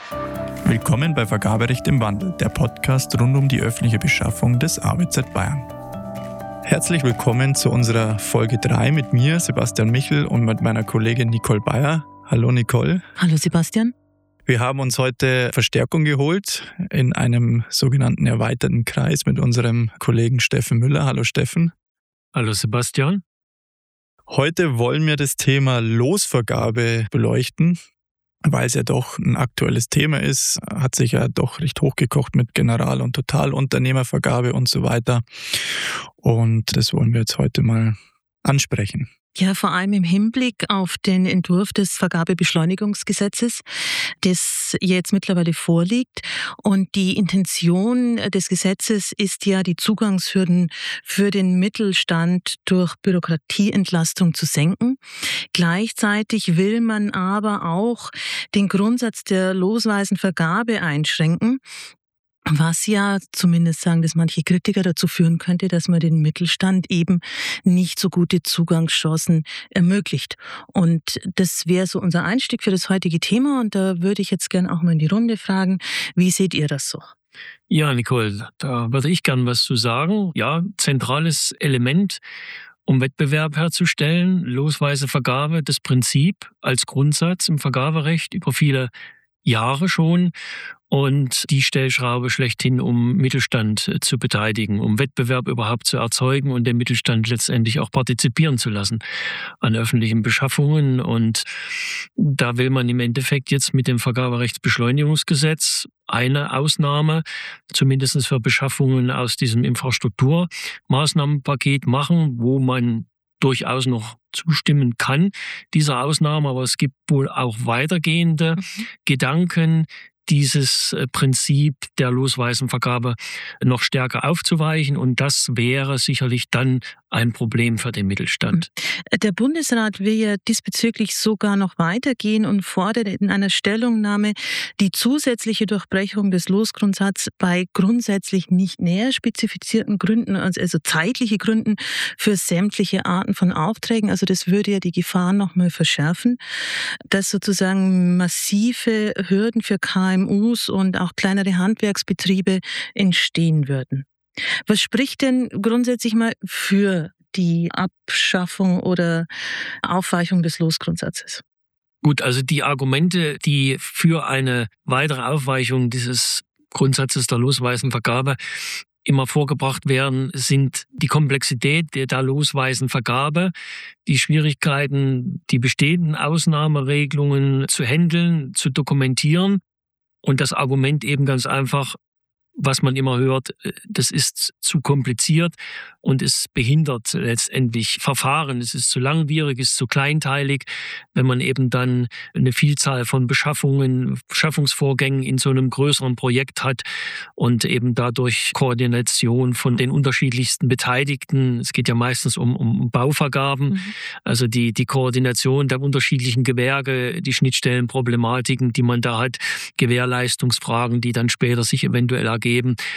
Willkommen bei Vergaberecht im Wandel, der Podcast rund um die öffentliche Beschaffung des AWZ Bayern. Herzlich willkommen zu unserer Folge 3 mit mir, Sebastian Michel, und mit meiner Kollegin Nicole Bayer. Hallo Nicole. Hallo Sebastian. Wir haben uns heute Verstärkung geholt in einem sogenannten erweiterten Kreis mit unserem Kollegen Steffen Müller. Hallo Steffen. Hallo Sebastian. Heute wollen wir das Thema Losvergabe beleuchten. Weil es ja doch ein aktuelles Thema ist, hat sich ja doch recht hochgekocht mit General- und Totalunternehmervergabe und so weiter. Und das wollen wir jetzt heute mal ansprechen. Ja, vor allem im Hinblick auf den Entwurf des Vergabebeschleunigungsgesetzes, das jetzt mittlerweile vorliegt. Und die Intention des Gesetzes ist ja, die Zugangshürden für den Mittelstand durch Bürokratieentlastung zu senken. Gleichzeitig will man aber auch den Grundsatz der losweisen Vergabe einschränken. Was ja, zumindest sagen das manche Kritiker, dazu führen könnte, dass man den Mittelstand eben nicht so gute Zugangschancen ermöglicht. Und das wäre so unser Einstieg für das heutige Thema. Und da würde ich jetzt gerne auch mal in die Runde fragen, wie seht ihr das so? Ja, Nicole, da würde ich gern was zu sagen. Ja, zentrales Element, um Wettbewerb herzustellen, losweise Vergabe, das Prinzip als Grundsatz im Vergaberecht über viele Jahre schon. Und die Stellschraube schlechthin, um Mittelstand zu beteiligen, um Wettbewerb überhaupt zu erzeugen und den Mittelstand letztendlich auch partizipieren zu lassen an öffentlichen Beschaffungen. Und da will man im Endeffekt jetzt mit dem Vergaberechtsbeschleunigungsgesetz eine Ausnahme, zumindest für Beschaffungen aus diesem Infrastrukturmaßnahmenpaket machen, wo man durchaus noch zustimmen kann, dieser Ausnahme. Aber es gibt wohl auch weitergehende Gedanken, dieses Prinzip der losweisen Vergabe noch stärker aufzuweichen. Und das wäre sicherlich dann ein Problem für den Mittelstand. Der Bundesrat will ja diesbezüglich sogar noch weitergehen und fordert in einer Stellungnahme die zusätzliche Durchbrechung des Losgrundsatzes bei grundsätzlich nicht näher spezifizierten Gründen, also zeitliche Gründen für sämtliche Arten von Aufträgen. Also das würde ja die Gefahr noch mal verschärfen, dass sozusagen massive Hürden für KMUs und auch kleinere Handwerksbetriebe entstehen würden. Was spricht denn grundsätzlich mal für die Abschaffung oder Aufweichung des Losgrundsatzes? Gut, also die Argumente, die für eine weitere Aufweichung dieses Grundsatzes der losweisen Vergabe immer vorgebracht werden, sind die Komplexität der losweisen Vergabe, die Schwierigkeiten, die bestehenden Ausnahmeregelungen zu handeln, zu dokumentieren und das Argument eben ganz einfach, was man immer hört, das ist zu kompliziert und es behindert letztendlich Verfahren. Es ist zu langwierig, es ist zu kleinteilig, wenn man eben dann eine Vielzahl von Beschaffungsvorgängen in so einem größeren Projekt hat und eben dadurch Koordination von den unterschiedlichsten Beteiligten. Es geht ja meistens um Bauvergaben, also die Koordination der unterschiedlichen Gewerke, die Schnittstellenproblematiken, die man da hat, Gewährleistungsfragen, die dann später sich eventuell ergeben.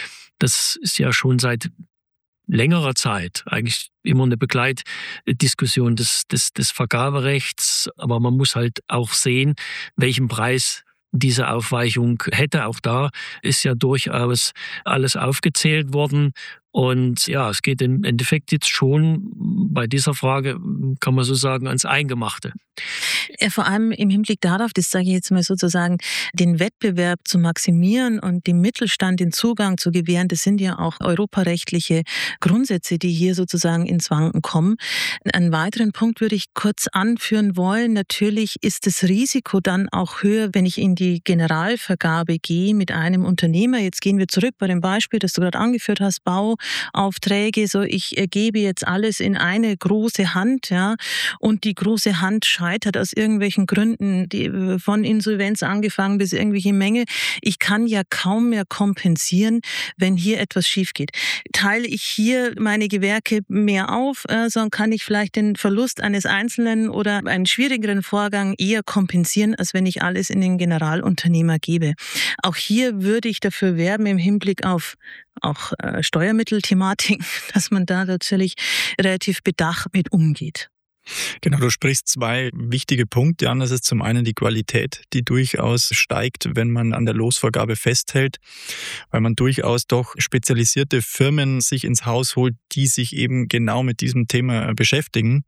Das ist ja schon seit längerer Zeit eigentlich immer eine Begleitdiskussion des Vergaberechts. Aber man muss halt auch sehen, welchen Preis diese Aufweichung hätte. Auch da ist ja durchaus alles aufgezählt worden. Und ja, es geht im Endeffekt jetzt schon bei dieser Frage, kann man so sagen, ans Eingemachte. Vor allem im Hinblick darauf, das sage ich jetzt mal sozusagen, den Wettbewerb zu maximieren und dem Mittelstand den Zugang zu gewähren, das sind ja auch europarechtliche Grundsätze, die hier sozusagen ins Wanken kommen. Einen weiteren Punkt würde ich kurz anführen wollen. Natürlich ist das Risiko dann auch höher, wenn ich in die Generalvergabe gehe mit einem Unternehmer. Jetzt gehen wir zurück bei dem Beispiel, das du gerade angeführt hast, Bauaufträge. So, ich gebe jetzt alles in eine große Hand, ja, und die große Hand scheitert aus irgendwelchen Gründen, von Insolvenz angefangen bis irgendwelche Mängel. Ich kann ja kaum mehr kompensieren, wenn hier etwas schief geht. Teile ich hier meine Gewerke mehr auf, sondern kann ich vielleicht den Verlust eines Einzelnen oder einen schwierigeren Vorgang eher kompensieren, als wenn ich alles in den Generalunternehmer gebe. Auch hier würde ich dafür werben im Hinblick auf auch Steuermittelthematiken, dass man da natürlich relativ bedacht mit umgeht. Genau, du sprichst zwei wichtige Punkte an. Das ist zum einen die Qualität, die durchaus steigt, wenn man an der Losvergabe festhält, weil man durchaus doch spezialisierte Firmen sich ins Haus holt, die sich eben genau mit diesem Thema beschäftigen.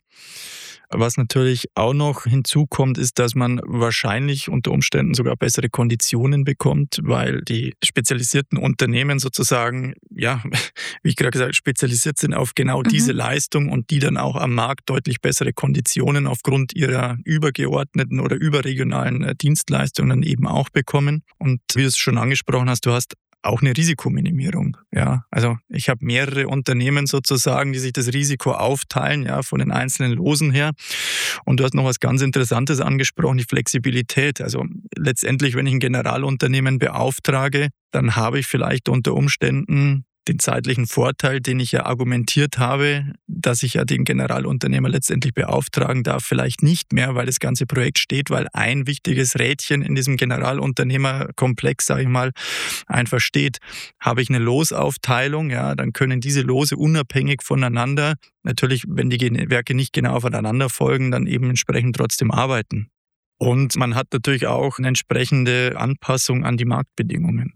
Was natürlich auch noch hinzukommt, ist, dass man wahrscheinlich unter Umständen sogar bessere Konditionen bekommt, weil die spezialisierten Unternehmen sozusagen, ja, wie ich gerade gesagt, spezialisiert sind auf genau diese Leistung und die dann auch am Markt deutlich bessere Konditionen aufgrund ihrer übergeordneten oder überregionalen Dienstleistungen eben auch bekommen. Und wie du es schon angesprochen hast, du hast auch eine Risikominimierung. Ja, also ich habe mehrere Unternehmen sozusagen, die sich das Risiko aufteilen, ja, von den einzelnen Losen her. Und du hast noch was ganz Interessantes angesprochen, die Flexibilität. Also letztendlich, wenn ich ein Generalunternehmen beauftrage, dann habe ich vielleicht unter Umständen den zeitlichen Vorteil, den ich ja argumentiert habe, dass ich ja den Generalunternehmer letztendlich beauftragen darf, vielleicht nicht mehr, weil das ganze Projekt steht, weil ein wichtiges Rädchen in diesem Generalunternehmerkomplex, sage ich mal, einfach steht. Habe ich eine Losaufteilung, ja, dann können diese Lose unabhängig voneinander, natürlich, wenn die Werke nicht genau aufeinander folgen, dann eben entsprechend trotzdem arbeiten. Und man hat natürlich auch eine entsprechende Anpassung an die Marktbedingungen.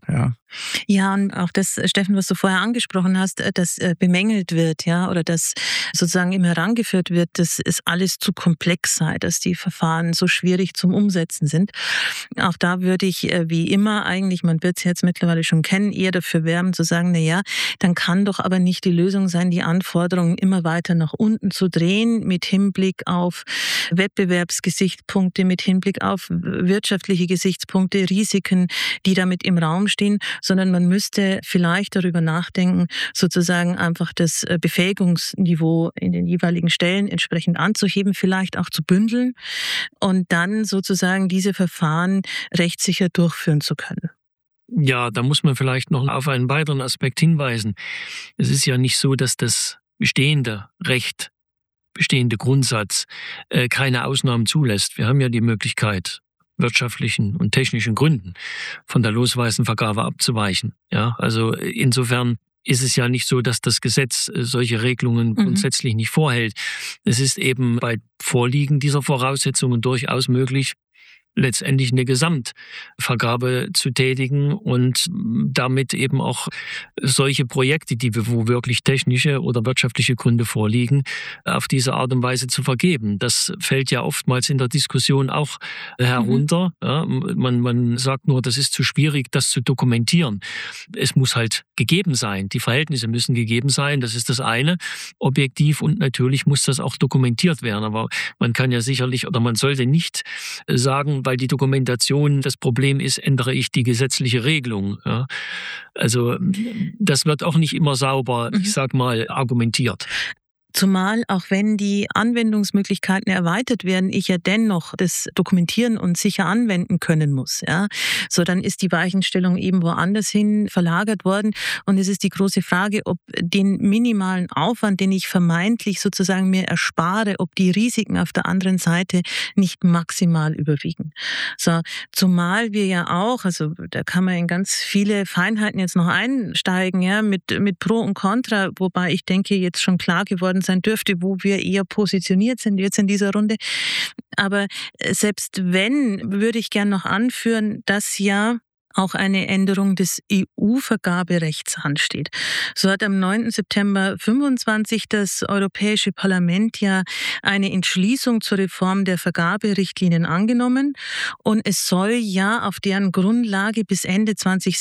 Ja, und auch das, Steffen, was du vorher angesprochen hast, das bemängelt wird, ja, oder das sozusagen immer herangeführt wird, dass es alles zu komplex sei, dass die Verfahren so schwierig zum Umsetzen sind. Auch da würde ich, wie immer eigentlich, man wird es jetzt mittlerweile schon kennen, eher dafür werben, zu sagen, na ja, dann kann doch aber nicht die Lösung sein, die Anforderungen immer weiter nach unten zu drehen, mit Hinblick auf Wettbewerbsgesichtspunkte, mit Hinblick auf wirtschaftliche Gesichtspunkte, Risiken, die damit im Raum stehen, sondern man müsste vielleicht darüber nachdenken, sozusagen einfach das Befähigungsniveau in den jeweiligen Stellen entsprechend anzuheben, vielleicht auch zu bündeln und dann sozusagen diese Verfahren rechtssicher durchführen zu können. Ja, da muss man vielleicht noch auf einen weiteren Aspekt hinweisen. Es ist ja nicht so, dass das bestehende Recht, bestehende Grundsatz keine Ausnahmen zulässt. Wir haben ja die Möglichkeit, wirtschaftlichen und technischen Gründen von der losweisen Vergabe abzuweichen. Ja, also insofern ist es ja nicht so, dass das Gesetz solche Regelungen grundsätzlich nicht vorhält. Es ist eben bei Vorliegen dieser Voraussetzungen durchaus möglich, letztendlich eine Gesamtvergabe zu tätigen und damit eben auch solche Projekte, wo wirklich technische oder wirtschaftliche Gründe vorliegen, auf diese Art und Weise zu vergeben. Das fällt ja oftmals in der Diskussion auch herunter. Ja, man sagt nur, das ist zu schwierig, das zu dokumentieren. Es muss halt gegeben sein. Die Verhältnisse müssen gegeben sein. Das ist das eine. Objektiv und natürlich muss das auch dokumentiert werden. Aber man kann ja sicherlich oder man sollte nicht sagen, weil die Dokumentation das Problem ist, ändere ich die gesetzliche Regelung. Ja. Also das wird auch nicht immer sauber, ich sag mal, argumentiert. Zumal, auch wenn die Anwendungsmöglichkeiten erweitert werden, ich ja dennoch das dokumentieren und sicher anwenden können muss. Ja. So, dann ist die Weichenstellung eben woanders hin verlagert worden. Und es ist die große Frage, ob den minimalen Aufwand, den ich vermeintlich sozusagen mir erspare, ob die Risiken auf der anderen Seite nicht maximal überwiegen. So, zumal wir ja auch, also da kann man in ganz viele Feinheiten jetzt noch einsteigen, ja, mit Pro und Contra, wobei ich denke, jetzt schon klar geworden sein dürfte, wo wir eher positioniert sind jetzt in dieser Runde. Aber selbst wenn, würde ich gern noch anführen, dass ja auch eine Änderung des EU-Vergaberechts ansteht. So hat am 9. September 25 das Europäische Parlament ja eine Entschließung zur Reform der Vergaberichtlinien angenommen und es soll ja auf deren Grundlage bis Ende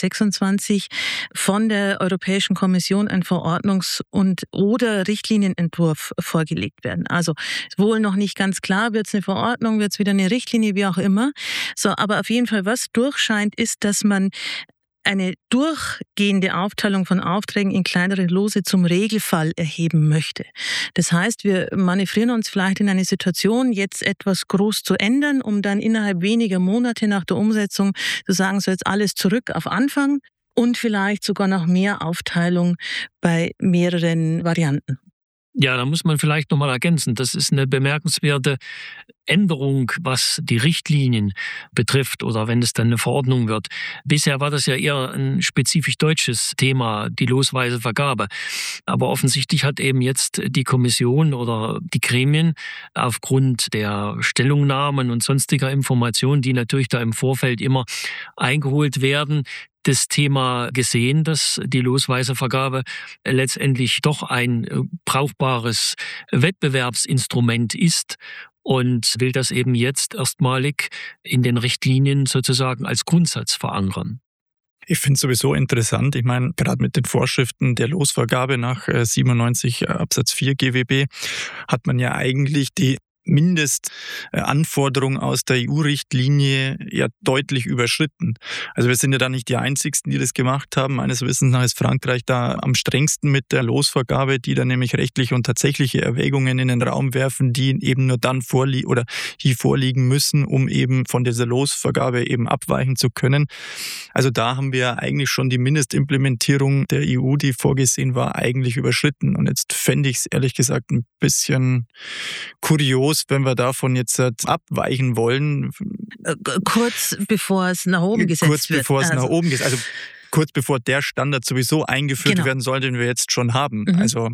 2026 von der Europäischen Kommission ein oder Richtlinienentwurf vorgelegt werden. Also wohl noch nicht ganz klar, wird es eine Verordnung, wird es wieder eine Richtlinie, wie auch immer. So, aber auf jeden Fall, was durchscheint, ist, dass man eine durchgehende Aufteilung von Aufträgen in kleinere Lose zum Regelfall erheben möchte. Das heißt, wir manövrieren uns vielleicht in eine Situation, jetzt etwas groß zu ändern, um dann innerhalb weniger Monate nach der Umsetzung zu sagen, so jetzt alles zurück auf Anfang und vielleicht sogar noch mehr Aufteilung bei mehreren Varianten. Ja, da muss man vielleicht nochmal ergänzen. Das ist eine bemerkenswerte Änderung, was die Richtlinien betrifft oder wenn es dann eine Verordnung wird. Bisher war das ja eher ein spezifisch deutsches Thema, die losweise Vergabe. Aber offensichtlich hat eben jetzt die Kommission oder die Gremien aufgrund der Stellungnahmen und sonstiger Informationen, die natürlich da im Vorfeld immer eingeholt werden, das Thema gesehen, dass die losweise Vergabe letztendlich doch ein brauchbares Wettbewerbsinstrument ist und will das eben jetzt erstmalig in den Richtlinien sozusagen als Grundsatz verankern. Ich finde es sowieso interessant. Ich meine, gerade mit den Vorschriften der Losvergabe nach 97 Absatz 4 GWB hat man ja eigentlich die Mindestanforderung aus der EU-Richtlinie ja deutlich überschritten. Also wir sind ja da nicht die Einzigen, die das gemacht haben. Meines Wissens nach ist Frankreich da am strengsten mit der Losvergabe, die dann nämlich rechtliche und tatsächliche Erwägungen in den Raum werfen, die eben nur dann vorliegen müssen, um eben von dieser Losvergabe eben abweichen zu können. Also da haben wir eigentlich schon die Mindestimplementierung der EU, die vorgesehen war, eigentlich überschritten. Und jetzt fände ich es ehrlich gesagt ein bisschen kurios, wenn wir davon jetzt abweichen wollen. Kurz bevor es nach oben gesetzt wird. Kurz bevor es nach oben geht. Also kurz bevor der Standard sowieso eingeführt werden soll, den wir jetzt schon haben. Also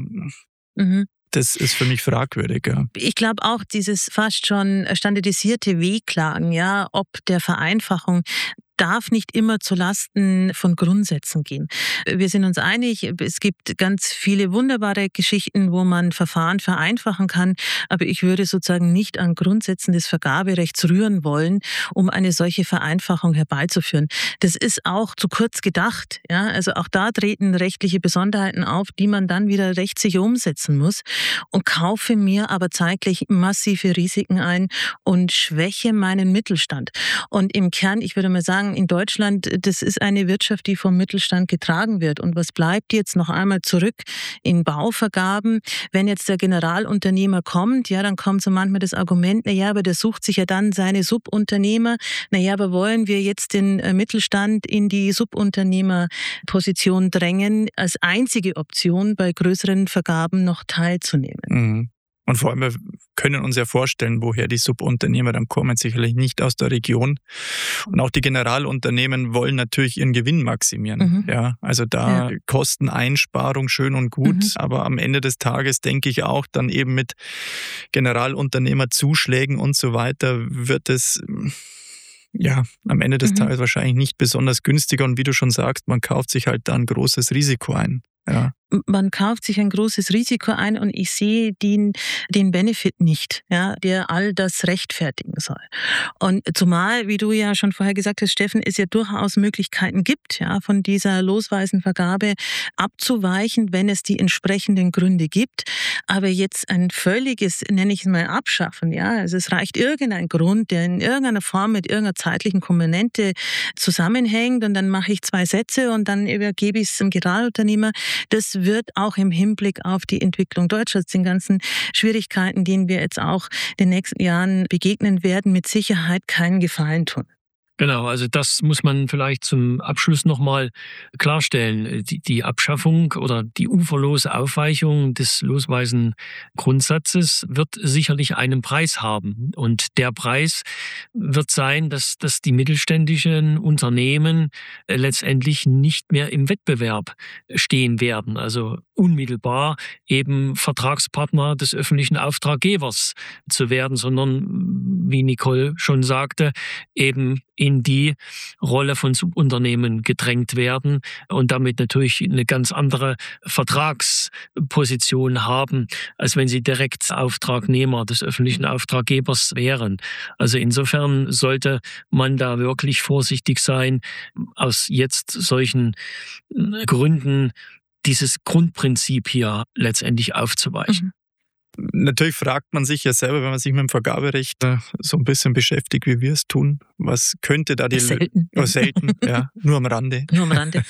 das ist für mich fragwürdig. Ja. Ich glaube auch dieses fast schon standardisierte Wehklagen, ja, ob der Vereinfachung darf nicht immer zulasten von Grundsätzen gehen. Wir sind uns einig, es gibt ganz viele wunderbare Geschichten, wo man Verfahren vereinfachen kann, aber ich würde sozusagen nicht an Grundsätzen des Vergaberechts rühren wollen, um eine solche Vereinfachung herbeizuführen. Das ist auch zu kurz gedacht. Ja? Also auch da treten rechtliche Besonderheiten auf, die man dann wieder rechtssicher umsetzen muss und kaufe mir aber zeitlich massive Risiken ein und schwäche meinen Mittelstand. Und im Kern, ich würde mal sagen, in Deutschland, das ist eine Wirtschaft, die vom Mittelstand getragen wird. Und was bleibt jetzt noch einmal zurück in Bauvergaben? Wenn jetzt der Generalunternehmer kommt, ja, dann kommt so manchmal das Argument, naja, aber der sucht sich ja dann seine Subunternehmer. Naja, aber wollen wir jetzt den Mittelstand in die Subunternehmerposition drängen, als einzige Option bei größeren Vergaben noch teilzunehmen? Mhm. Und vor allem, wir können uns ja vorstellen, woher die Subunternehmer dann kommen, sicherlich nicht aus der Region. Und auch die Generalunternehmen wollen natürlich ihren Gewinn maximieren. Ja, also da Kosteneinsparung schön und gut, aber am Ende des Tages denke ich auch dann eben mit Generalunternehmerzuschlägen und so weiter wird es am Ende des Tages wahrscheinlich nicht besonders günstiger. Und wie du schon sagst, man kauft sich halt da ein großes Risiko ein. Ja. Man kauft sich ein großes Risiko ein und ich sehe den Benefit nicht, ja, der all das rechtfertigen soll. Und zumal, wie du ja schon vorher gesagt hast, Steffen, es ja durchaus Möglichkeiten gibt, ja, von dieser losweisen Vergabe abzuweichen, wenn es die entsprechenden Gründe gibt. Aber jetzt ein völliges, nenne ich es mal, Abschaffen, ja, also es reicht irgendein Grund, der in irgendeiner Form mit irgendeiner zeitlichen Komponente zusammenhängt und dann mache ich 2 Sätze und dann übergebe ich es dem Generalunternehmer. Das wird auch im Hinblick auf die Entwicklung Deutschlands, den ganzen Schwierigkeiten, denen wir jetzt auch in den nächsten Jahren begegnen werden, mit Sicherheit keinen Gefallen tun. Genau, also das muss man vielleicht zum Abschluss nochmal klarstellen. Die Abschaffung oder die uferlose Aufweichung des losweisen Grundsatzes wird sicherlich einen Preis haben. Und der Preis wird sein, dass die mittelständischen Unternehmen letztendlich nicht mehr im Wettbewerb stehen werden. Also unmittelbar eben Vertragspartner des öffentlichen Auftraggebers zu werden, sondern, wie Nicole schon sagte, eben in die Rolle von Subunternehmen gedrängt werden und damit natürlich eine ganz andere Vertragsposition haben, als wenn sie direkt Auftragnehmer des öffentlichen Auftraggebers wären. Also insofern sollte man da wirklich vorsichtig sein, aus jetzt solchen Gründen dieses Grundprinzip hier letztendlich aufzuweichen. Natürlich fragt man sich ja selber, wenn man sich mit dem Vergaberecht so ein bisschen beschäftigt, wie wir es tun, was könnte da die selten, ja, nur am Rande. Nur am Rande.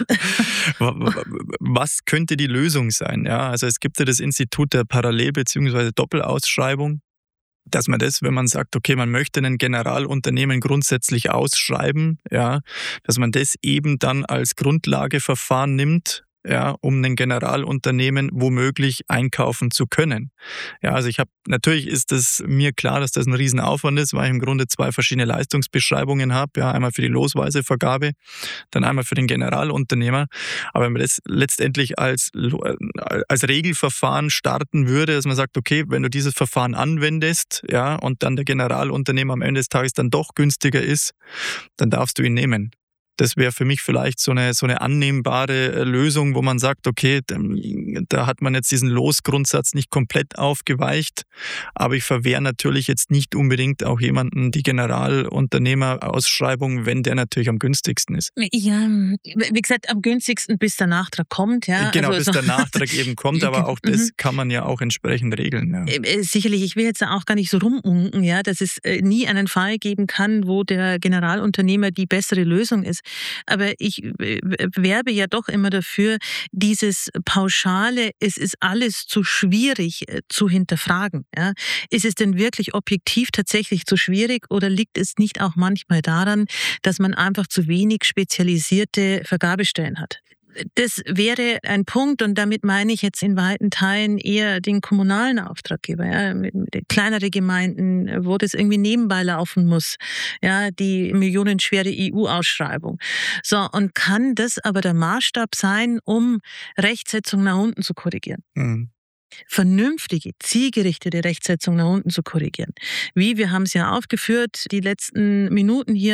Was könnte die Lösung sein? Ja, also es gibt ja das Institut der Parallel- bzw. Doppelausschreibung, dass man das, wenn man sagt, okay, man möchte ein Generalunternehmen grundsätzlich ausschreiben, ja, dass man das eben dann als Grundlageverfahren nimmt, ja, um ein Generalunternehmen womöglich einkaufen zu können. Ja, also natürlich ist es mir klar, dass das ein Riesenaufwand ist, weil ich im Grunde 2 verschiedene Leistungsbeschreibungen habe. Ja, einmal für die losweise Vergabe, dann einmal für den Generalunternehmer. Aber wenn man das letztendlich als Regelverfahren starten würde, dass man sagt, okay, wenn du dieses Verfahren anwendest, ja, und dann der Generalunternehmer am Ende des Tages dann doch günstiger ist, dann darfst du ihn nehmen. Das wäre für mich vielleicht so eine annehmbare Lösung, wo man sagt, okay, da hat man jetzt diesen Losgrundsatz nicht komplett aufgeweicht, aber ich verwehre natürlich jetzt nicht unbedingt auch jemanden die Generalunternehmerausschreibung, wenn der natürlich am günstigsten ist. Ja, wie gesagt, am günstigsten, bis der Nachtrag kommt. Ja? Genau, also, bis der Nachtrag eben kommt, aber auch das kann man ja auch entsprechend regeln. Ja. Sicherlich, ich will jetzt auch gar nicht so rumunken, ja, dass es nie einen Fall geben kann, wo der Generalunternehmer die bessere Lösung ist. Aber ich werbe ja doch immer dafür, dieses Pauschale, es ist alles zu schwierig zu hinterfragen. Ja? Ist es denn wirklich objektiv tatsächlich zu schwierig oder liegt es nicht auch manchmal daran, dass man einfach zu wenig spezialisierte Vergabestellen hat? Das wäre ein Punkt, und damit meine ich jetzt in weiten Teilen eher den kommunalen Auftraggeber, ja, kleinere Gemeinden, wo das irgendwie nebenbei laufen muss, ja, die millionenschwere EU-Ausschreibung. So, und kann das aber der Maßstab sein, um Rechtsetzung nach unten zu korrigieren? Mhm. Vernünftige, zielgerichtete Rechtsetzung nach unten zu korrigieren. Wir haben es ja aufgeführt, die letzten Minuten hier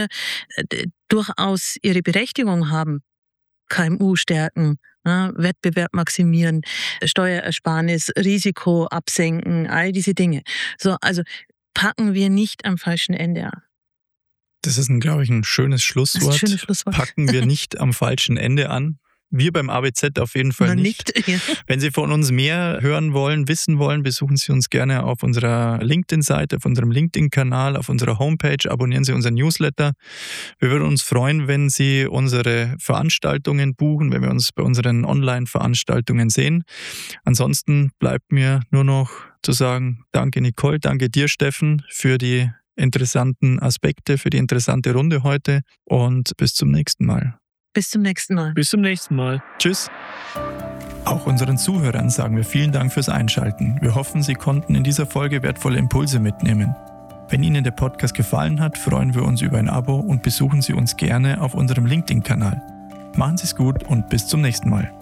durchaus ihre Berechtigung haben. KMU stärken, Wettbewerb maximieren, Steuerersparnis, Risiko absenken, all diese Dinge. So, also packen wir nicht am falschen Ende an. Das ist, glaube ich, ein schönes Schlusswort. Packen wir nicht am falschen Ende an. Wir beim ABZ auf jeden Fall nicht. Ja. Wenn Sie von uns mehr hören wollen, wissen wollen, besuchen Sie uns gerne auf unserer LinkedIn-Seite, auf unserem LinkedIn-Kanal, auf unserer Homepage. Abonnieren Sie unseren Newsletter. Wir würden uns freuen, wenn Sie unsere Veranstaltungen buchen, wenn wir uns bei unseren Online-Veranstaltungen sehen. Ansonsten bleibt mir nur noch zu sagen, danke Nicole, danke dir Steffen für die interessanten Aspekte, für die interessante Runde heute und bis zum nächsten Mal. Bis zum nächsten Mal. Bis zum nächsten Mal. Tschüss. Auch unseren Zuhörern sagen wir vielen Dank fürs Einschalten. Wir hoffen, Sie konnten in dieser Folge wertvolle Impulse mitnehmen. Wenn Ihnen der Podcast gefallen hat, freuen wir uns über ein Abo und besuchen Sie uns gerne auf unserem LinkedIn-Kanal. Machen Sie es gut und bis zum nächsten Mal.